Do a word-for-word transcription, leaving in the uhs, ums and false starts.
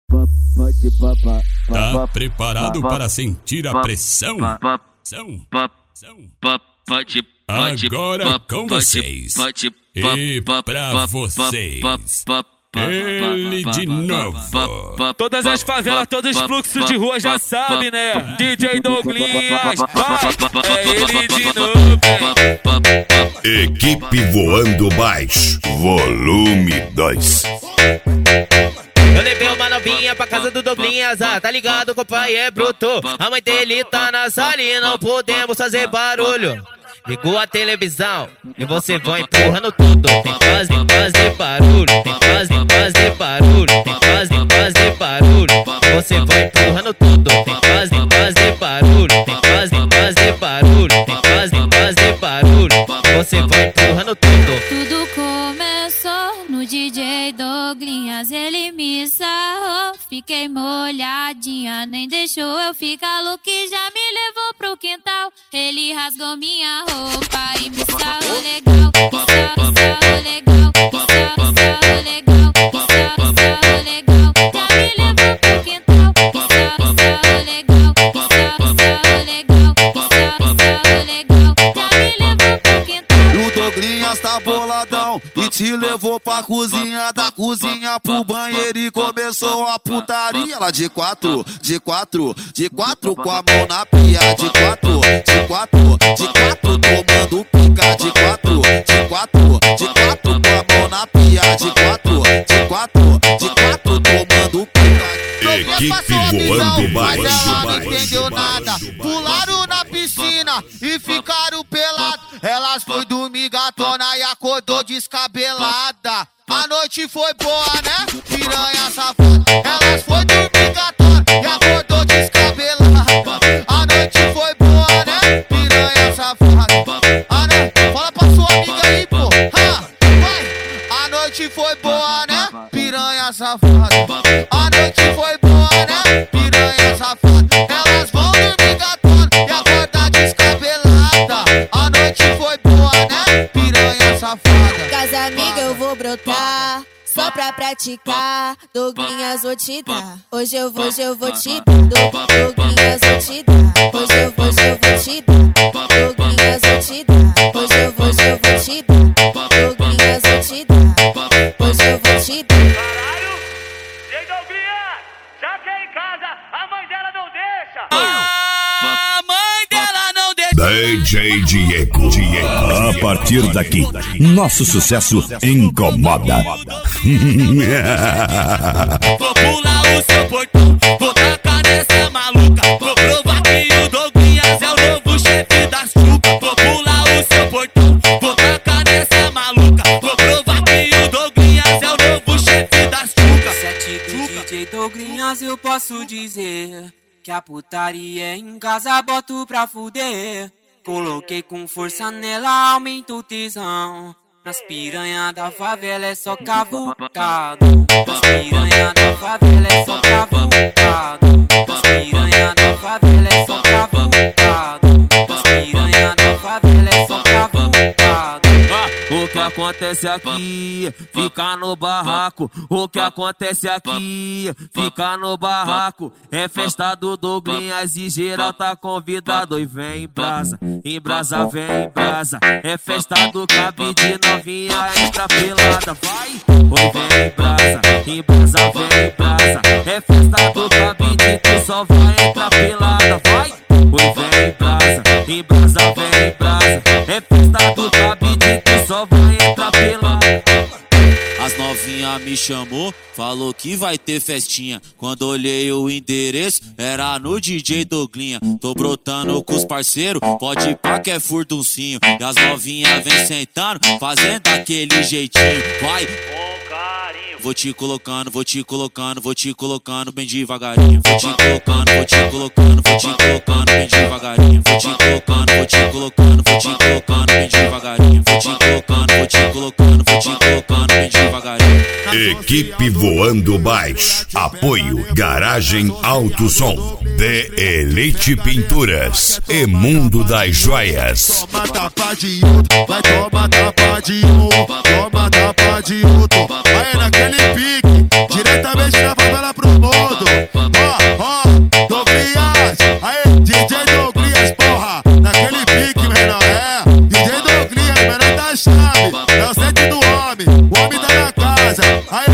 Tá preparado para sentir a pressão? São, são. Agora com vocês e pra vocês, ele de novo. Todas as favelas, todos os fluxos de rua já sabem, né? D J Douglinhas, vai, é ele de novo. Equipe Voando Baixo, volume dois. Eu levei uma novinha pra casa do Douglinhas, ah, tá ligado que o pai é bruto. A mãe dele tá na sala e não podemos fazer barulho. Ligou a televisão e você vai empurrando tudo. Tem paz, tem paz, tem barulho. Tem paz, tem paz, tem barulho. Tem paz, tem paz, tem barulho. Você vai empurrando tudo. Tem paz, tem paz, tem barulho. Tem paz, tem paz, tem barulho. Tem paz, tem paz, tem barulho. Você vai empurrando tudo. Tudo começou no D J Douglinhas, ele me sarrou. Fiquei molhadinha, nem deixou eu ficar louco e já me levou pro quintal. Ele rasgou minha roupa e me sarrou legal. Me sarrou, sarrou legal. Me sarrou, sarrou legal. Me sarrou, sarrou legal. Já me levou pro quintal. Me sarrou, sarrou legal. Me sarrou, sarrou legal. Me sarrou, sarrou legal. Já me levou pro quintal. O Douglinhas tá boladão e te levou pra cozinha, da cozinha pro banheiro e começou a putaria. Lá de quatro, de quatro, de quatro com a mão na pia. De quatro, de quatro, de quatro tomando pica. De quatro, de quatro, de quatro com a mão na pia. De quatro, de quatro, de quatro tomando pica. Equipe Voando Baixo, mas ela não baixo, entendeu baixo, nada. baixo. Pularam na piscina e ficaram pelados. Elas foi dormir gatona e acordou descabelada. A noite foi boa, né? Piranha safada. Elas foi dormir gatona e acordou descabelada. A noite foi boa, né? Piranha safada. Ah, né? Fala pra sua amiga aí, pô. Ha, vai. A noite foi boa, né? Piranha safada. A noite foi boa, né? Piranha safada. Elas vão dormir gatona e acordar descabelada. A noite foi boa, né? Piranha safada. Casa amiga eu vou brotar, só pra praticar. Douglinhas vou te dar. Hoje eu vou, hoje eu vou te dar. Douglinhas vou te dar. Hoje eu vou, hoje eu vou te dar. Douglinhas vou te dar. Hoje eu vou, hoje eu vou te dar. Douglinhas vou te dar. Hoje eu vou te dar. Caralho, D J Douglinhas, já que é em casa, a mãe dela não deixa. A mãe dela não deixa. D J Diego, Diego. A partir daqui, nosso sucesso incomoda. Vou pular o seu portão, vou tacar nessa maluca. Vou provar que o Douglinhas é o novo chefe das chupas. Vou pular o seu portão, vou tacar nessa maluca. Vou provar que o Douglinhas é o novo chefe das chupas. Sete do D J Douglinhas eu posso dizer que a putaria em casa boto pra fuder. Coloquei com força nela, aumenta o tesão. Nas piranha da favela é só cavucado. Nas piranha da favela é só cavucado. Nas piranha da favela é só cavucado. Nas piranha da favela é só cavucado. O que acontece aqui, fica no barraco. O que acontece aqui, fica no barraco. É festa do Douglinhas e geral tá convidado. E vem em brasa, em brasa vem em brasa. É festa do cabide novinha, entra pelada, vai. Oi, vem em brasa, em brasa vem em brasa. É festa do cabide, tu só vai entrar pelada, vai. Oi, vem em brasa, em brasa vem em brasa. É festa do cabide, tu só vai entrar pelada. As novinha me chamou, falou que vai ter festinha. Quando olhei o endereço, era no D J Douglinhas. Tô brotando com os parceiros, pode ir pra que é furduncinho. E as novinha vem sentando, fazendo aquele jeitinho. Vai! Vou te colocando, vou te colocando, vou te colocando bem devagarinho. Vou te colocando, vou te colocando, vou te colocando bem devagarinho. Vou te colocando, vou te colocando, vou te colocando bem devagarinho. Vou te colocando, vou te colocando, vou te colocando bem devagarinho. Equipe Voando Baixo. Apoio Garagem Alto Som. The Elite Pinturas e Mundo das Joias. Toma tapa de outro, vai tomar tapa de um. Toma tapa de outro, vai naquele pique, diretamente da favela pro morro. na casa. Aí